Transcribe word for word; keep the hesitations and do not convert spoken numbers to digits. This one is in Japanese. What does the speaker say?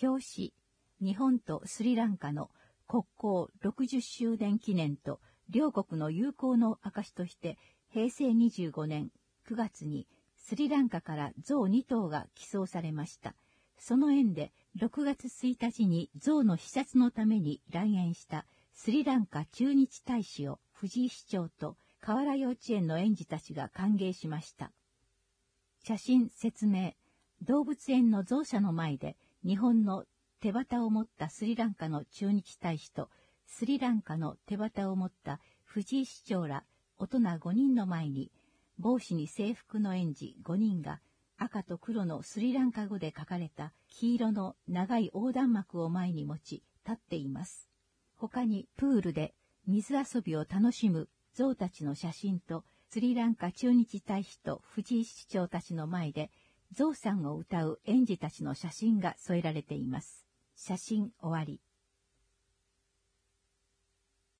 表紙、日本とスリランカの国交ろくじゅっしゅうねん記念と両国の友好の証としてへいせいにじゅうごねんくがつにスリランカから象にとうが寄贈されました。その縁でろくがつついたちに象の視察のために来園したスリランカ駐日大使を藤井市長と河原幼稚園の園児たちが歓迎しました。写真説明。動物園の象舎の前で日本の手旗を持ったスリランカの駐日大使とスリランカの手旗を持った藤井市長ら大人ごにんの前に帽子に制服の園児ごにんが赤と黒のスリランカ語で書かれた黄色の長い横断幕を前に持ち立っています。他にプールで水遊びを楽しむ象たちの写真とスリランカ駐日大使と藤井市長たちの前で象さんを歌う園児たちの写真が添えられています。写真終わり。